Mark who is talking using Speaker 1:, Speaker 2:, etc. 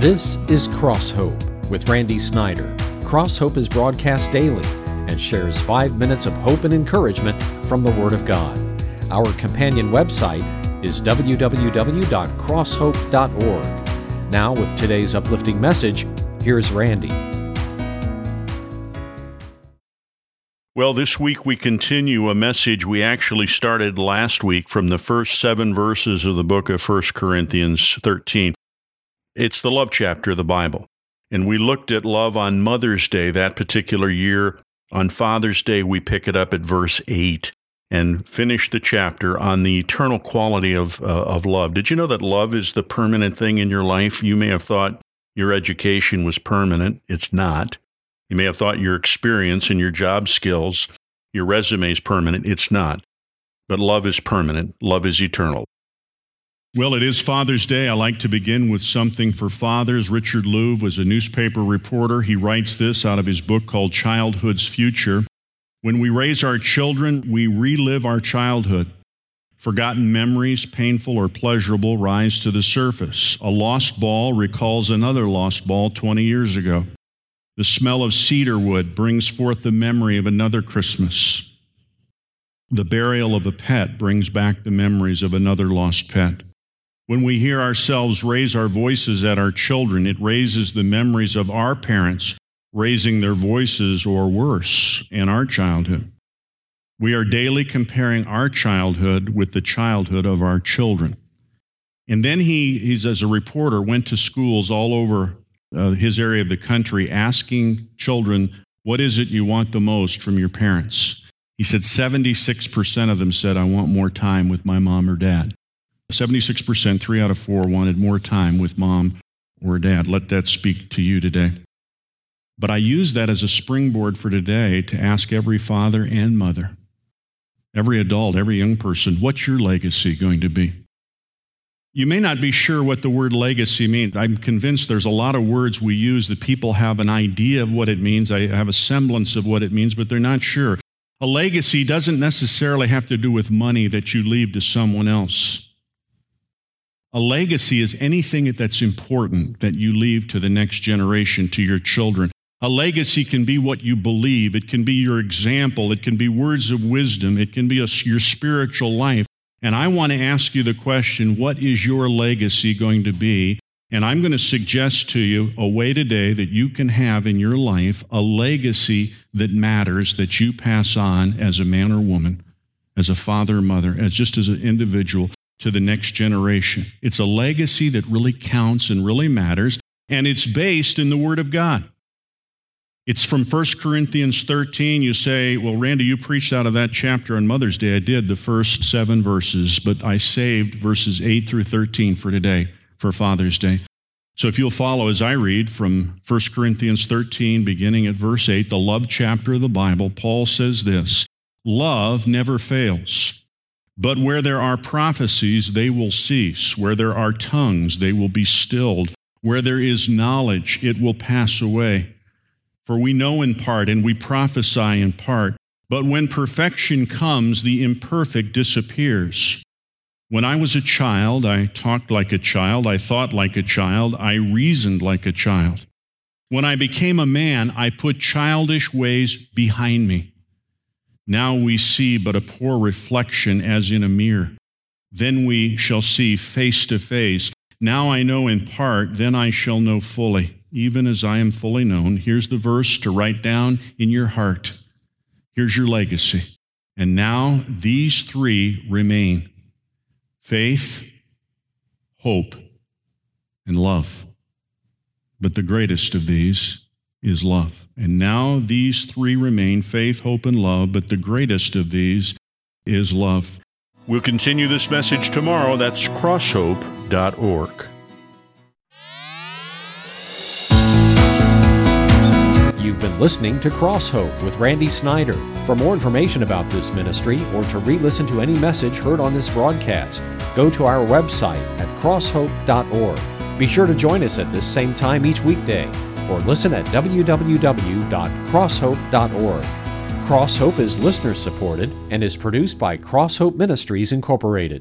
Speaker 1: This is Cross Hope with Randy Snyder. Cross Hope is broadcast daily and shares 5 minutes of hope and encouragement from the Word of God. Our companion website is www.crosshope.org. Now, with today's uplifting message, here's Randy.
Speaker 2: Well, this week we continue a message we actually started last week from the first 7 verses of the book of 1 Corinthians 13. It's the love chapter of the Bible. And we looked at love on Mother's Day that particular year. On Father's Day, we pick it up at verse 8 and finish the chapter on the eternal quality of love. Did you know that love is the permanent thing in your life? You may have thought your education was permanent. It's not. You may have thought your experience and your job skills, your resume is permanent. It's not. But love is permanent. Love is eternal. Well, it is Father's Day. I like to begin with something for fathers. Richard Louv was a newspaper reporter. He writes this out of his book called Childhood's Future. When we raise our children, we relive our childhood. Forgotten memories, painful or pleasurable, rise to the surface. A lost ball recalls another lost ball 20 years ago. The smell of cedar wood brings forth the memory of another Christmas. The burial of a pet brings back the memories of another lost pet. When we hear ourselves raise our voices at our children, it raises the memories of our parents raising their voices, or worse, in our childhood. We are daily comparing our childhood with the childhood of our children. And then he's as a reporter, went to schools all over his area of the country asking children, what is it you want the most from your parents? He said 76% of them said, I want more time with my mom or dad. 76%, 3 out of 4, wanted more time with mom or dad. Let that speak to you today. But I use that as a springboard for today to ask every father and mother, every adult, every young person, what's your legacy going to be? You may not be sure what the word legacy means. I'm convinced there's a lot of words we use that people have an idea of what it means. I have a semblance of what it means, but they're not sure. A legacy doesn't necessarily have to do with money that you leave to someone else. A legacy is anything that's important that you leave to the next generation, to your children. A legacy can be what you believe. It can be your example. It can be words of wisdom. It can be your spiritual life. And I want to ask you the question, what is your legacy going to be? And I'm going to suggest to you a way today that you can have in your life a legacy that matters, that you pass on as a man or woman, as a father or mother, just as an individual, to the next generation. It's a legacy that really counts and really matters, and it's based in the Word of God. It's from 1 Corinthians 13. You say, well, Randy, you preached out of that chapter on Mother's Day. I did the first 7 verses, but I saved verses 8 through 13 for today, for Father's Day. So if you'll follow as I read from 1 Corinthians 13, beginning at verse 8, the love chapter of the Bible, Paul says this, love never fails. But where there are prophecies, they will cease. Where there are tongues, they will be stilled. Where there is knowledge, it will pass away. For we know in part, and we prophesy in part. But when perfection comes, the imperfect disappears. When I was a child, I talked like a child, I thought like a child, I reasoned like a child. When I became a man, I put childish ways behind me. Now we see but a poor reflection as in a mirror. Then we shall see face to face. Now I know in part, then I shall know fully, even as I am fully known. Here's the verse to write down in your heart. Here's your legacy. And now these 3 remain: faith, hope, and love. But the greatest of these is love. And now these 3 remain, faith, hope, and love, but the greatest of these is love. We'll continue this message tomorrow. That's crosshope.org.
Speaker 1: You've been listening to Cross Hope with Randy Snyder. For more information about this ministry or to re-listen to any message heard on this broadcast, go to our website at crosshope.org. Be sure to join us at this same time each weekday, or listen at www.crosshope.org. Cross Hope is listener-supported and is produced by Cross Hope Ministries, Incorporated.